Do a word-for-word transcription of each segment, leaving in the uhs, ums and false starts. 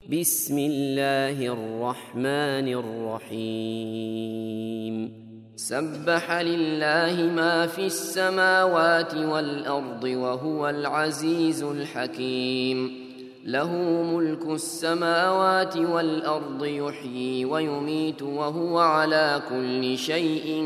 بسم الله الرحمن الرحيم سبح لله ما في السماوات والأرض وهو العزيز الحكيم له ملك السماوات والأرض يحيي ويميت وهو على كل شيء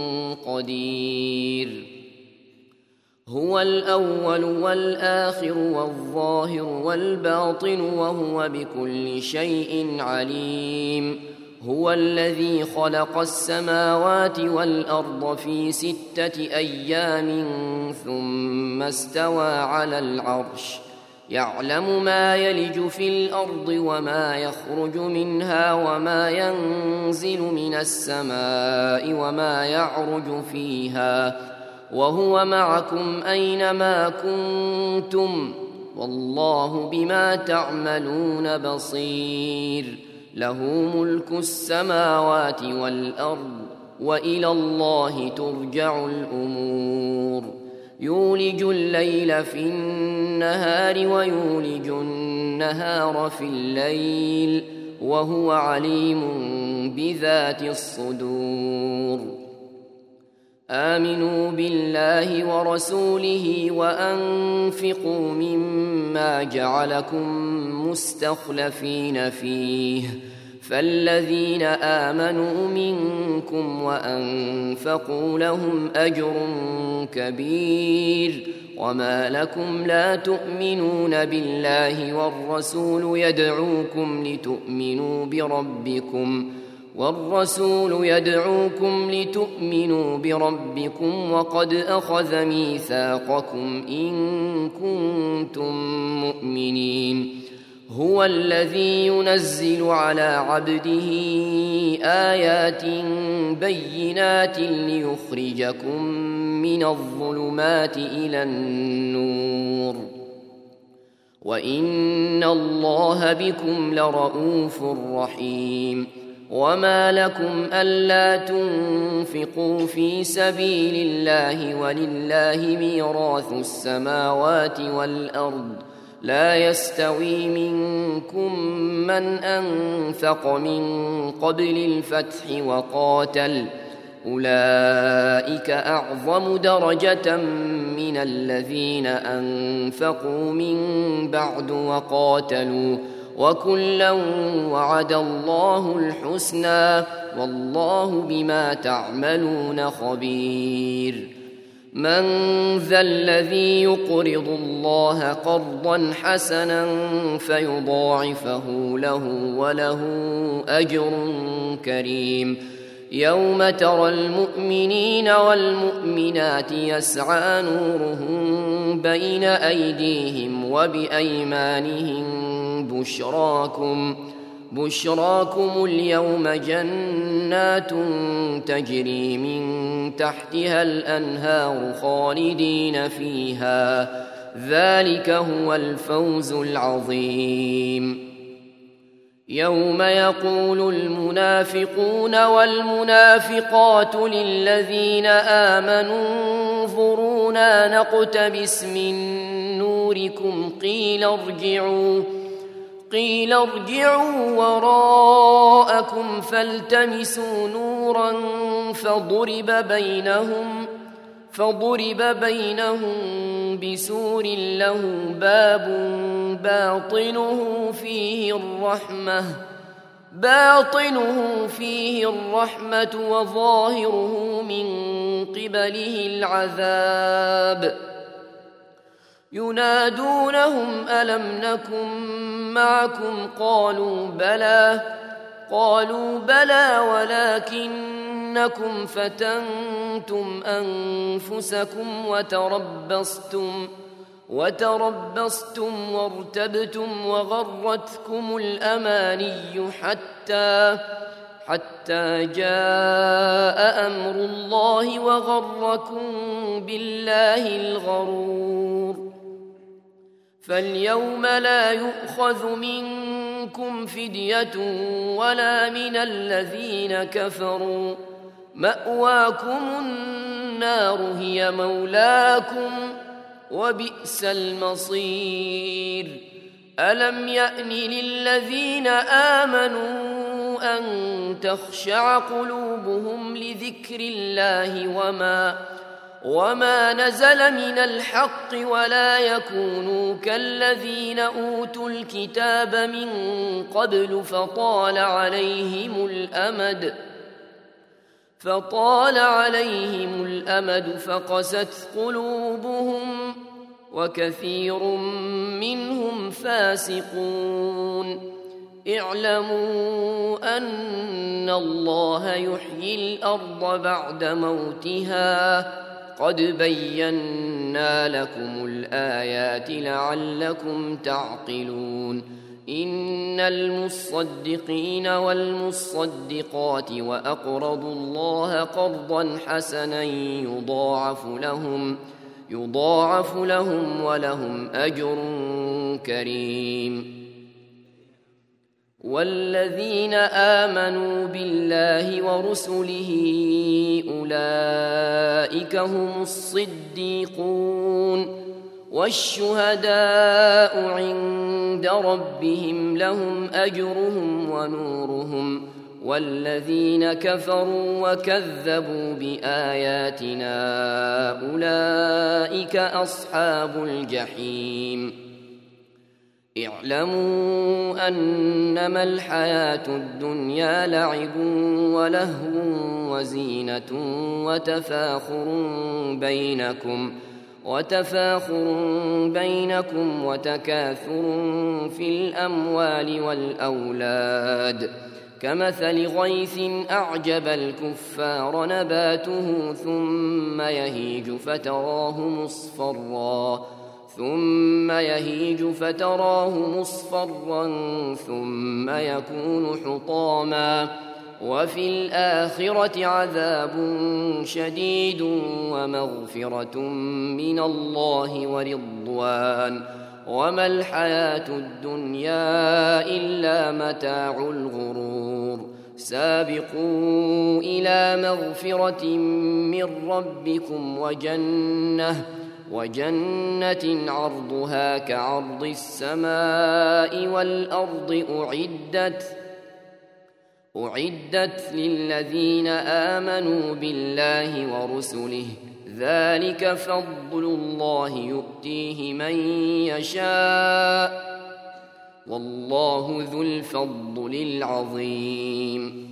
قدير هو الأول والآخر والظاهر والباطن وهو بكل شيء عليم هو الذي خلق السماوات والأرض في ستة أيام ثم استوى على العرش يعلم ما يلج في الأرض وما يخرج منها وما ينزل من السماء وما يعرج فيها وهو معكم أينما كنتم والله بما تعملون بصير له ملك السماوات والأرض وإلى الله ترجع الأمور يولج الليل في النهار ويولج النهار في الليل وهو عليم بذات الصدور آمنوا بالله ورسوله وأنفقوا مما جعلكم مستخلفين فيه فالذين آمنوا منكم وأنفقوا لهم أجر كبير وما لكم لا تؤمنون بالله والرسول يدعوكم لتؤمنوا بربكم والرسول يدعوكم لتؤمنوا بربكم وقد أخذ ميثاقكم إن كنتم مؤمنين هو الذي ينزل على عبده آيات بينات ليخرجكم من الظلمات إلى النور وإن الله بكم لرؤوف رحيم وما لكم ألا تنفقوا في سبيل الله ولله ميراث السماوات والأرض لا يستوي منكم من أنفق من قبل الفتح وقاتل أولئك أعظم درجة من الذين أنفقوا من بعد وقاتلوا وكلا وعد الله الحسنى والله بما تعملون خبير من ذا الذي يقرض الله قرضا حسنا فيضاعفه له وله أجر كريم يوم ترى المؤمنين والمؤمنات يسعى نورهم بين أيديهم وبأيمانهم بشراكم بشراكم اليوم جنات تجري من تحتها الأنهار خالدين فيها ذلك هو الفوز العظيم يوم يقول المنافقون والمنافقات للذين آمنوا انظرونا نقتبس من نوركم قيل ارجعوا قيل ارجعوا وراءكم فالتمسوا نورا فضرب بينهم فضرب بينهم بسور له باب باطنه فيه الرحمة باطنه فيه الرحمة وظاهره من قبله العذاب ينادونهم ألم نكن معكم قالوا بلى قالوا بلى ولكنكم فتنتم أنفسكم وتربصتم وتربصتم وارتبتم وغرتكم الأماني حتى حتى جاء أمر الله وغركم بالله الغرور فاليوم لا يؤخذ منكم فدية ولا من الذين كفروا مأواكم النار هي مولاكم وبئس المصير ألم يأن للذين آمنوا أن تخشع قلوبهم لذكر الله وما وما نزل من الحق ولا يكونوا كالذين أوتوا الكتاب من قبل فطال عليهم الأمد فطال عليهم الأمد فقست قلوبهم وكثير منهم فاسقون اعلموا أن الله يحيي الأرض بعد موتها قد بينا لكم الآيات لعلكم تعقلون إن المصدقين والمصدقات وأقرضوا الله قرضا حسنا يضاعف لهم يضاعف لهم ولهم أجر كريم والذين آمنوا بالله ورسله أولئك هم الصديقون والشهداء عند ربهم لهم أجرهم ونورهم والذين كفروا وكذبوا بآياتنا أولئك أصحاب الجحيم اعلموا أنما الحياة الدنيا لعب ولهو وزينة وتفاخر بينكم وتفاخر بينكم وتكاثر في الأموال والأولاد كمثل غيث أعجب الكفار نباته ثم يهيج فتراه مصفرا ثم يهيج فتراه مصفرا ثم يكون حطاما وفي الآخرة عذاب شديد ومغفرة من الله ورضوان وما الحياة الدنيا إلا متاع الغرور سابقوا إلى مغفرة من ربكم وجنة وجنة عرضها كعرض السماء والأرض أعدت أعدت للذين آمنوا بالله ورسله ذلك فضل الله يؤتيه من يشاء والله ذو الفضل العظيم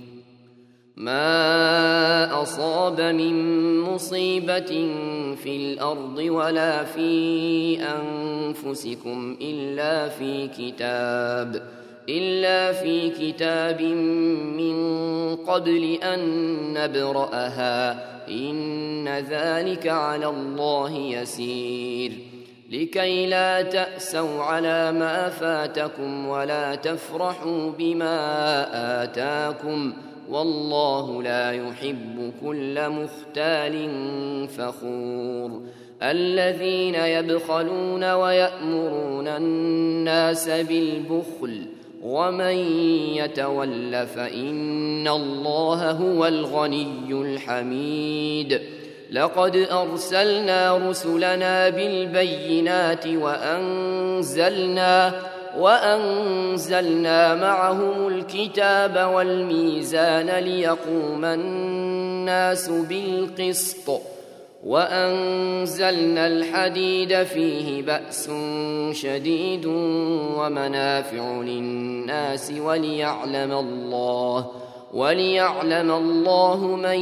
ما أصاب من مصيبة في الأرض ولا في أنفسكم إلا في كتاب إلا في كتاب من قبل أن نبرأها إن ذلك على الله يسير لكي لا تأسوا على ما فاتكم ولا تفرحوا بما آتاكم والله لا يحب كل مختال فخور الذين يبخلون ويأمرون الناس بالبخل ومن يتول فإن الله هو الغني الحميد لقد أرسلنا رسلنا بالبينات وأنزلنا وأنزلنا معهم الكتاب والميزان ليقوم الناس بالقسط وأنزلنا الحديد فيه بأس شديد ومنافع للناس وليعلم الله وليعلم الله من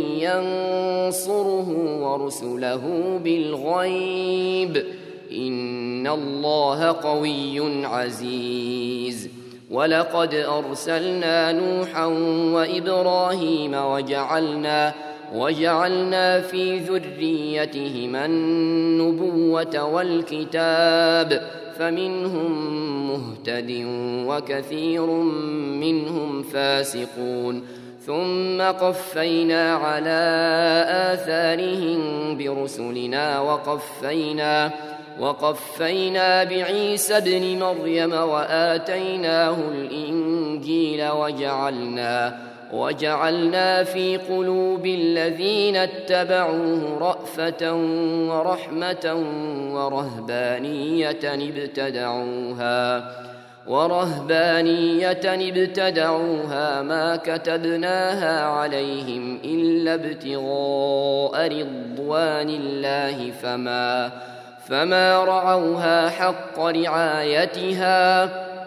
ينصره ورسله بالغيب إن الله قوي عزيز ولقد أرسلنا نوحا وإبراهيم وجعلنا وجعلنا في ذريتهما النبوة والكتاب فمنهم مهتد وكثير منهم فاسقون ثم قفينا على آثارهم برسلنا وقفينا وقفينا بعيسى ابن مريم وآتيناه الإنجيل وجعلنا وجعلنا في قلوب الذين اتبعوه رأفة ورحمة ورهبانية ابتدعوها ورهبانية ابتدعوها ما كتبناها عليهم إلا ابتغاء رضوان الله فما فما رعوها حق رعايتها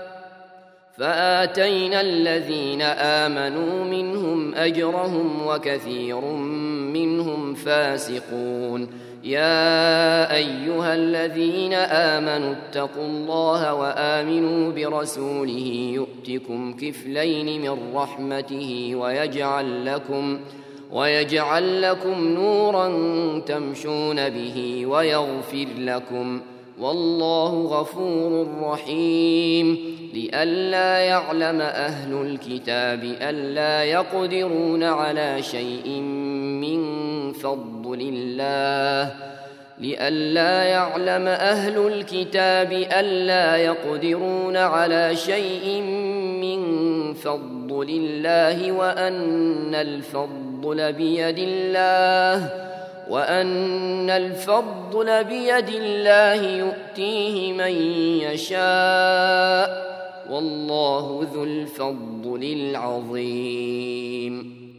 فآتينا الذين آمنوا منهم أجرهم وكثير منهم فاسقون. يا أيها الذين آمنوا اتقوا الله وآمنوا برسوله يؤتكم كفلين من رحمته ويجعل لكم ويجعل لكم نورا تمشون به ويغفر لكم والله غفور رحيم. لئلا يعلم أهل الكتاب ألا يقدرون على شيء من فضل الله لئلا يعلم أهل الكتاب ألا يقدرون على شيء من فضل الله وأن الفضل بيد الله وأن الفضل بيد الله يؤتيه من يشاء والله ذو الفضل العظيم.